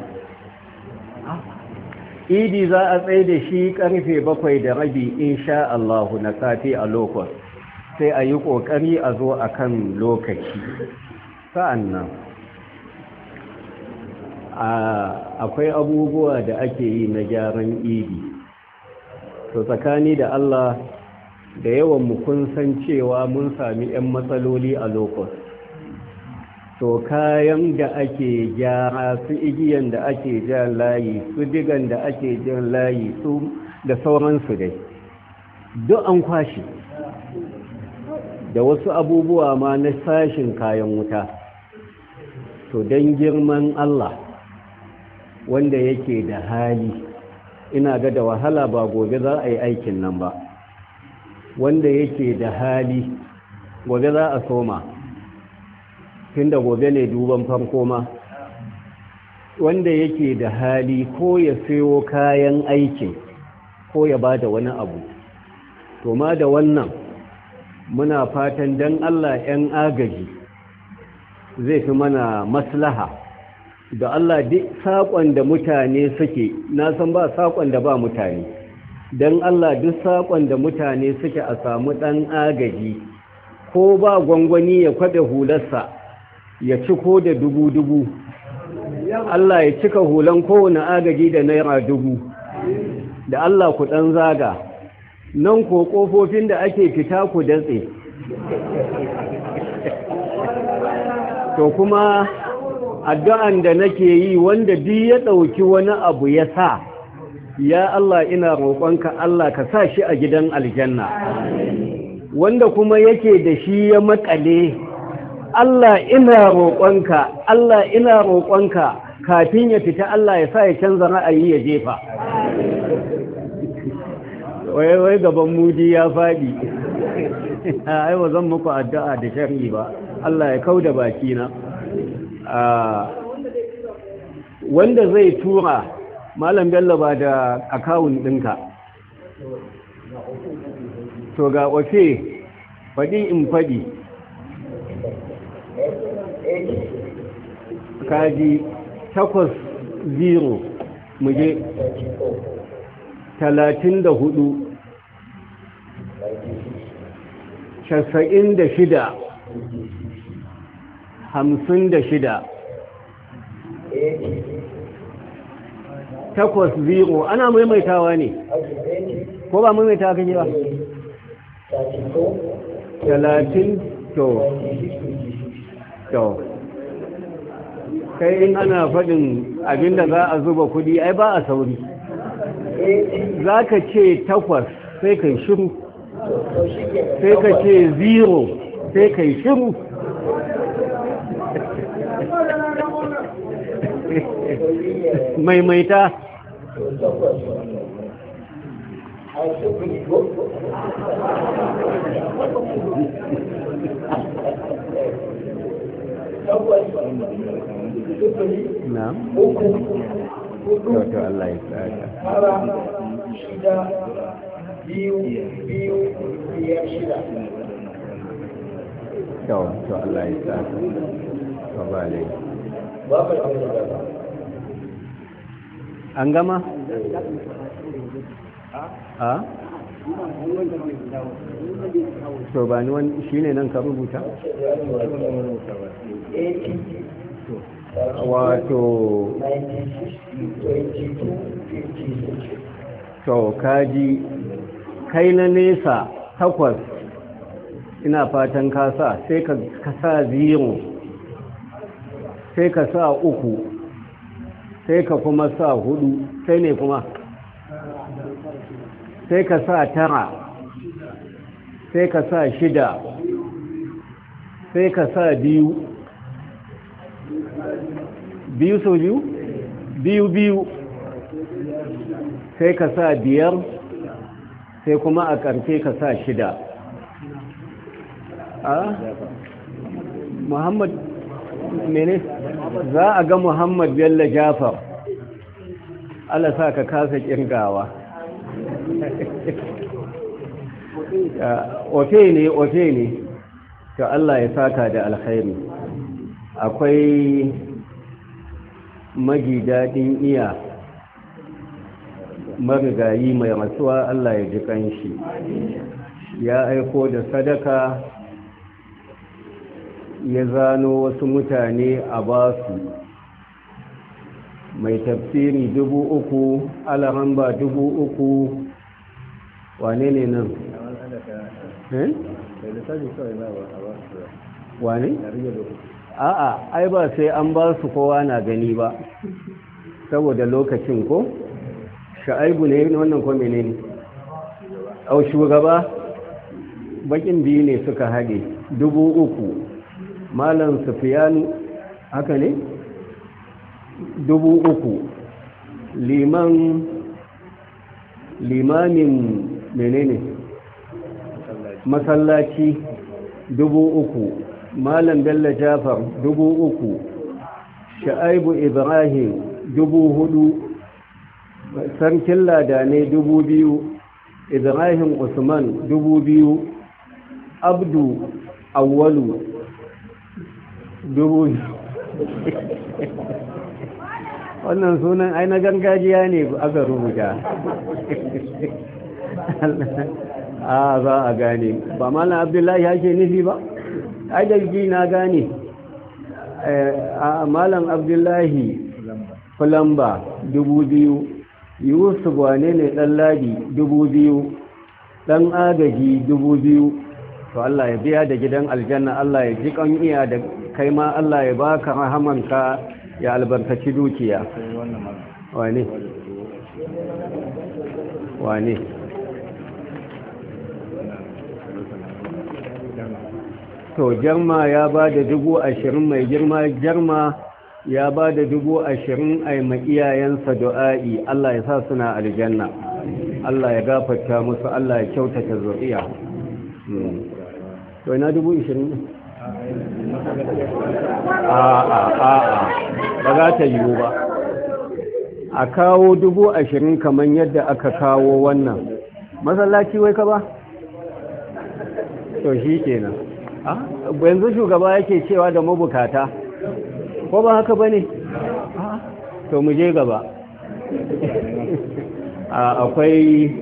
Idi za a tsaye da shi karfe bakwai da rabi insha Allah na safe a lokacin. Sai a yi kokari a zo akan lokaci. Sa'annan akwai abubuwa da ake yi na gyaran idi. To tsakani da Allah da yawan mu kun san cewa mun sami 'yan matsaloli a lokacin. To kayan da ake gyara, su igiyan da ake jan layi, su digan da ake jan layi, su da sauransu dai duk an kwashe, da wasu abubuwa ma na sashin kayan wuta. To don girman Allah, wanda yake da hali, ina ga da wahala ba gobe za a yi aikin nan ba. Wanda yake da hali gobe za a soma, tunda gobe ne duban farko ma. Wanda yake da hali ko ya sayo kayan aikin ko ya ba da wani abu. To ma da wannan muna fatan dan Allah 'yan agaji zai fi mana maslaha. Da Allah duk saƙon da mutane suke, na san ba saƙon da ba mutane, don Allah duk saƙon da mutane suke a samu ɗan agaji, ko ba gwangwani ya kwaɗe hularsa ya ci ko da dubu-dubu. Allah ya cika hulan kowane agaji da naira dubu. Da Allah ku ɗan zaga, nan ko ƙofofin da ake fita ku datse. To kuma addu'an da nake yi, wanda duk ya ɗauki wani abu ya sa, ya Allah ina roƙonka Allah ka sa shi a gidan aljanna. Wanda kuma yake da shi ya makale, Allah ina roƙonka, Allah ina roƙonka kafin ya fita Allah ya sa ya canza ra'ayi ya jefa. Wai wai gaban mudi ya faɗi. Ai ba zan muku addu'a da sharri ba. Allah ya kauda bakina. Wanda zai tura Malam Bello ba da akawun ɗinka. To ga ofe faɗi in faɗi. Kaji takwas zero muje talatin da hudu, casa'in da shida, hamsin da shida, takwas zero. Ana maimaitawa ne ko ba maimaitawa kake ba? talatin to to kai in ana faɗin abinda za a zuba kudi ai ba a sauri, za ka ce takwas sai kai shiru, sai ka ce zero sai kai shiru. maimaita na to Allah ya tsaka tara shida biyu biyu biyar shida to to Allah ya tsaka to ba dai ba ka da an gama a to ba ni wani shine nan ka rubuta wato to kaji kai na nesa takwas, ina fatan ka sa sai ka sa zero sai ka sa uku sai ka kuma sa hudu sai ne kuma sai ka sa tara sai ka sa shida sai ka sa biyu biyu sau biyu biyu biyu sai ka sa biyar sai kuma a ƙarshe ka sa shida. a Muhammad mene za a ga Muhammad Bello Jafar, Allah sa ka kasa kirgawa. ofe ne ofe ne to Allah ya saka da alkhairi. Akwai magidadin iya marigayi mai rasuwa, Allah ya ji kanshi, ya aiko da sadaka ya zano wasu mutane a basu mai tafsiri dubu uku, alaramba dubu uku, wane ne nan? eh? wane? a'a ai ba sai an ba su kowa na gani ba saboda lokacin ko sha'aibu ne wannan ko menene au shugaba bakin biyu ne suka haɗe dubu uku, malam Sufyan haka ne dubu uku, liman limamin menene masallaci dubu uku, malam Bello Jafar dubu uku, Sha'aibu Ibrahim dubu hudu, sarkin ladane dubu biyu, Ibrahim Usman dubu biyu, Abdu Awwalu dubu wannan sunan ai na gargajiya ne aka rubuta. a za a gane ba malam Abdullahi yake nufi ba ai dalgi na gane. a malam Abdullahi Fulamba dubu biyu, Yusuf wane ne dan ladi dubu biyu, dan agaji dubu biyu. to Allah ya biya da gidan aljanna, Allah ya ji kan iya da kai ma Allah ya baka rahamanka ya albarkaci dukiya. wane wane to jarma ya ba da dubu ashirin, mai girma jarma ya ba da dubu ashirin a ma iyayensa du'a'i, Allah ya sa suna aljanna, Allah ya gafarta musu, Allah ya kyautata zuriya. to ina dubu ashirin ne? a a a a ba za ta yiwu ba. A kawo dubu ashirin kamar yadda aka kawo wannan masallaci wai ka ba? to shi kenan. yanzu shugaba yake cewa da mabukata ko ba haka bane? to mu je gaba. akwai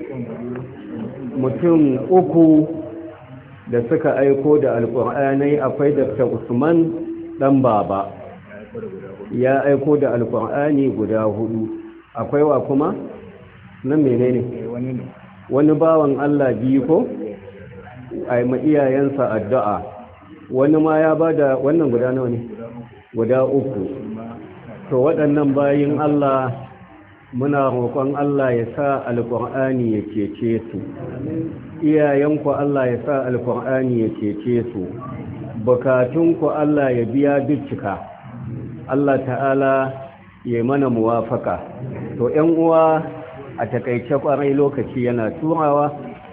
mutum uku da suka aiko da alƙur'anai. Akwai Dr. Usman dan baba ya aiko da alƙur'ani guda hudu. Akwai wa kuma nan menene wani bawan Allah biyu ko ai ma iyayensa addu'a. Wani ma ya bada wannan guda nawa ne? Guda uku. To waɗannan bayin Allah muna roƙon Allah ya sa alƙur'ani ya cece su, iyayenku Allah ya sa alƙur'ani ya cece su, bukatunku Allah ya biya dukkika, Allah ta'ala ya mana muwafaka. To ƴan uwa, a takaice ƙwarai lokaci yana turawa,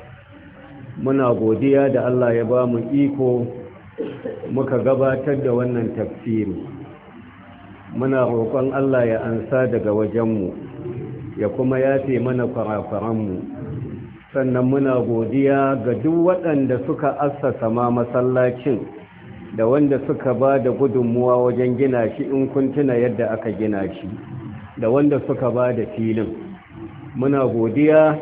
muna godiya da Allah ya ba mu iko muka gabatar da wannan tafsiri. Muna roƙon Allah ya ansa daga wajenmu ya kuma yafe mana farafaranmu. Sannan muna godiya ga duk waɗanda suka assasa ma masallacin da wanda suka ba da gudunmuwa wajen gina shi, in kun tuna yadda aka gina shi, da wanda suka ba da filin. Muna godiya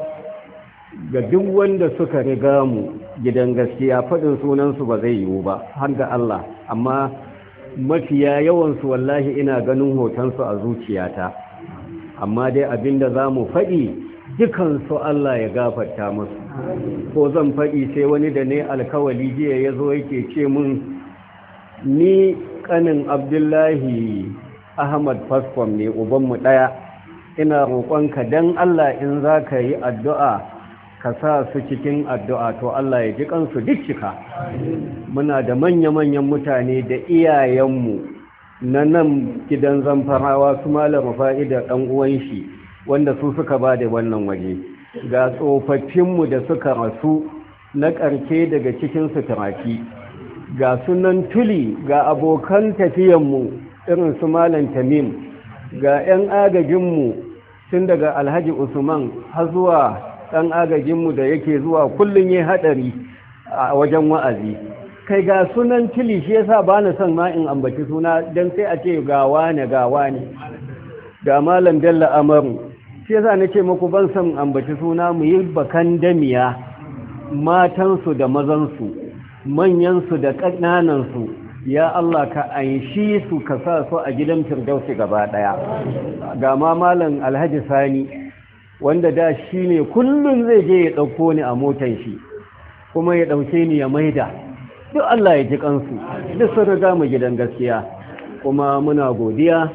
ga duk wanda suka riga mu gidan gaskiya. Faɗin sunansu ba zai yiwu ba har ga Allah, amma mafiya yawansu wallahi ina ganin hotonsu a zuciyata. Amma dai abinda za mu faɗi dukansu Allah ya gafarta musu. Ko zan faɗi sai wani da ne alkawali jiya ya zo yake ce mun, ni ƙanin Abdullahi Ahmad Fasfon ne, ubanmu ɗaya. Ina roƙonka don Allah in za ka yi addu'a ka sa su cikin addu'a, to Allah ya ji kansu duk cika. Muna da manya-manyan mutane da iyayenmu na nan gidan Zamfarawa, su Malam Fa'ida ɗan uwan shi, wanda su suka ba da wannan waje. Ga tsofaffinmu da suka rasu na ƙarke daga cikin suturaki, ga sunan tuli, ga abokan tafiyanmu irin su Malam Tamim, ga 'yan agajinmu tun daga Alhaji Usman har zuwa ɗan agajinmu da yake zuwa kullum ya haɗari a wajen wa'azi. Kai ga sunan tili, shi yasa ba na son ma in ambaci suna don sai a ce gawa ne gawa ne. Ga Malam Bello Amaru, shi yasa na ce muku ban son ambaci suna. Mu yi bakan damiya, matansu da mazansu, manyansu da ƙananansu, ya Allah ka anshi su ka sa su a gidan firdausi gaba ɗaya. Ga ma Malam Alhaji Sani, wanda da shi ne kullum zai je ya ɗauko ni a motan shi kuma ya ɗauke ni ya maida. Duk Allah ya ji kansu, duk sun riga mu gidan gaskiya. Kuma muna godiya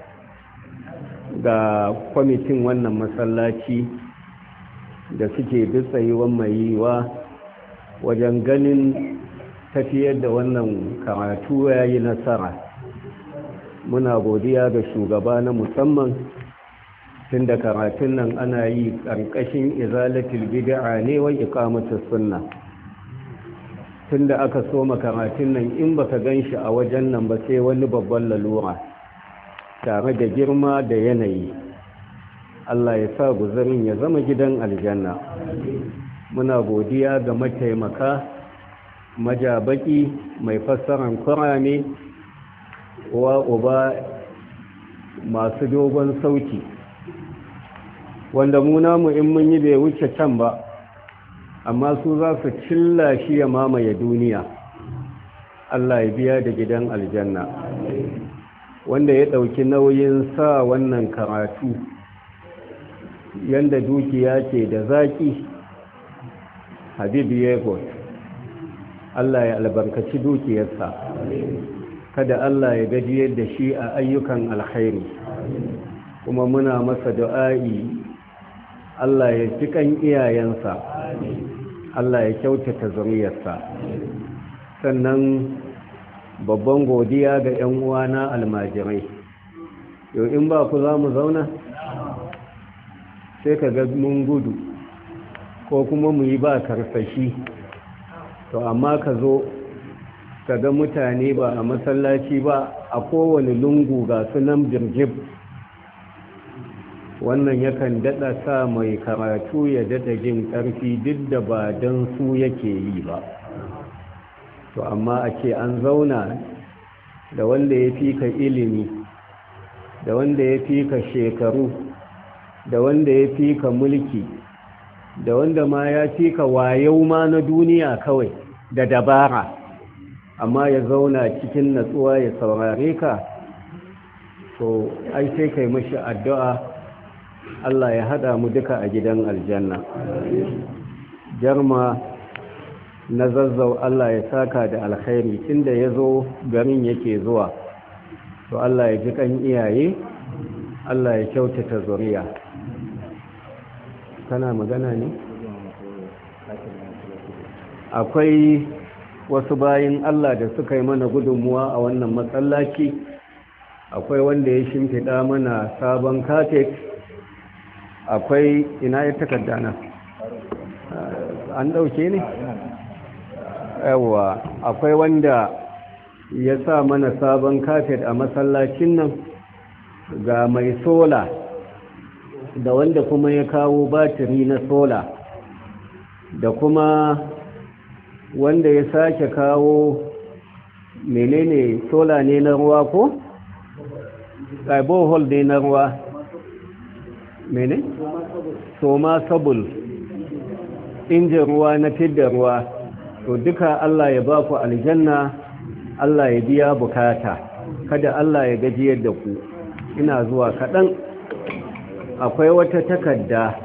ga kwamitin wannan masallaci da suke duk tsayuwan mai yiwa wajen ganin tafiyar da wannan karatu ya yi nasara. Muna godiya ga shugaba na musamman, tun da karatun nan ana yi ƙarƙashin izalatul bid'a ne wa iqamatus sunna. Tun da aka so karatun nan in baka ganshi a wajen nan ba sai wani babban lalura, tare da girma da yanayi. Allah ya sa guzarin ya zama gidan aljanna. Muna godiya ga mataimaka, majabaki mai fassaran Qur'ani, wa uba masu dogon sauti, wanda mu namu in mun yi bai wuce can ba, amma su za su cilla shi ya mamaye duniya. Allah ya biya da gidan aljanna. Wanda ya ɗauki nauyin sa wannan karatu, yanda dukiya ce da zaki, Habib Yego, Allah ya albarkaci dukiyarsa. Kada Allah ya gajiyar da shi a ayyukan alkhairi. Kuma muna masa du'a'i, Allah ya ci kan iyayensa, Allah ya kyautata zuriyarsa. Sannan babban godiya ga 'yan uwana almajirai. Yau in ba ku za mu zauna sai ka ga mun gudu ko kuma mu yi ba karsashi. To amma ka zo ka ga mutane ba a masallaci ba, a kowane lungu ga sunan birjib. Wannan yakan daɗa sa mai karatu ya daɗa jin ƙarfi, duk da ba don su yake yi ba. To amma a ce an zauna da wanda ya fi ka ilimi, da wanda ya fi ka shekaru, da wanda ya fi ka mulki da wanda ma ya fi ka wayau ma na duniya kawai da dabara, amma ya zauna cikin natsuwa ya saurare ka, to ai sai kai mashi addu'a Allah ya hada mu duka a gidan aljanna. Jarma na zazzau Allah ya saka da alkhairi, inda ya zo garin yake zuwa, to Allah ya ji kan iyaye, Allah ya kyautata zuriya. Kana magana ne? Akwai wasu bayin Allah da suka yi mana gudunmuwa a wannan matsalaci. Akwai wanda ya shimfiɗa mana sabon kafet. Akwai ina ya takarda na? An ɗauke ne? Yawwa, akwai wanda ya sa mana sabon kafet a masallacin nan, ga mai sola da wanda kuma ya kawo batiri na sola, da kuma wanda ya sake kawo menene sola ne na ruwa ko? bohol ne na ruwa mene? soma sabul, injin ruwa na fidda ruwa. To duka Allah ya ba ku aljanna, Allah ya biya bukata, kada Allah ya gajiyar da ku. Ina zuwa kaɗan. Akwai wata takarda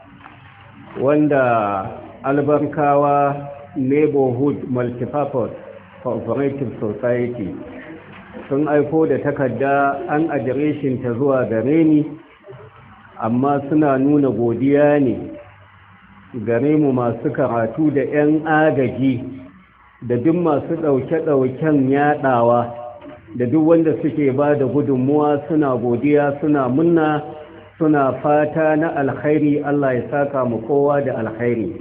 wanda albarkawa neighborhood multipurpose cooperative society sun aiko da takarda, an adireshin ta zuwa gare ni, amma suna nuna godiya ne gare mu masu karatu da 'yan agaji da duk masu ɗauke-ɗauken yaɗawa da duk wanda suke ba da gudunmuwa, suna godiya, suna munna, suna fata na alkhairi. Allah ya saka mu kowa da alkhairi.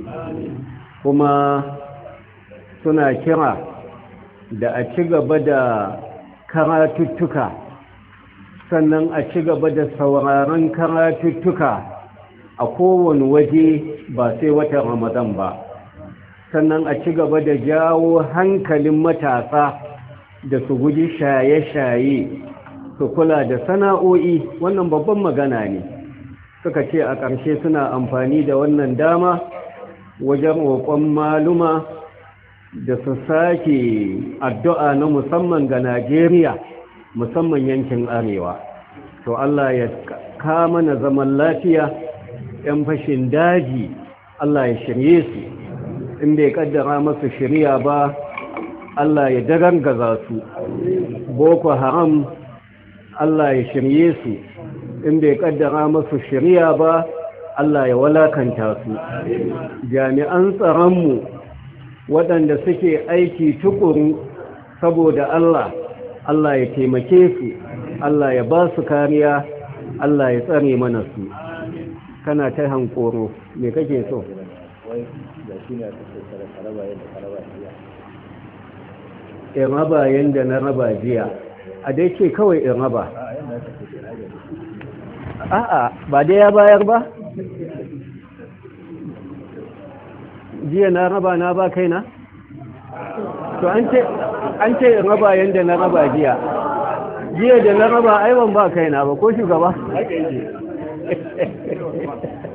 Kuma suna kira da a ci gaba da karatuttuka, sannan a ci gaba da sauraron karatuttuka a kowane waje, ba sai watan Ramadan ba. Sannan a ci gaba da jawo hankalin matasa da su guji shaye-shaye, su kula da sana'o'i. Wannan babban magana ne. Suka ce a ƙarshe suna amfani da wannan dama wajen roƙon maluma da su sake addu'a na musamman ga Najeriya, musamman yankin Arewa. To Allah ya kama na zaman lafiya. 'Yan fashin daji Allah ya shirye su, in bai kaddara masu shirya ba Allah ya dagangaza su. Boko Haram Allah ya shirye su, in bai kaddara masu shirya ba Allah ya walakanta su. Jami'an tsaronmu waɗanda suke aiki tukuru saboda Allah, Allah ya taimake su, Allah ya ba su kariya, Allah ya tsare mana su. Kana ta hankoro, me kake so? in raba yadda na raba jiya, a dai ce kawai in raba. A'a, ba dai ya bayar ba? Jiya na raba na ba kaina? To an ce an ce in raba yadda na raba jiya. Jiya da na raba aiwan ba kaina ba, ko shugaba?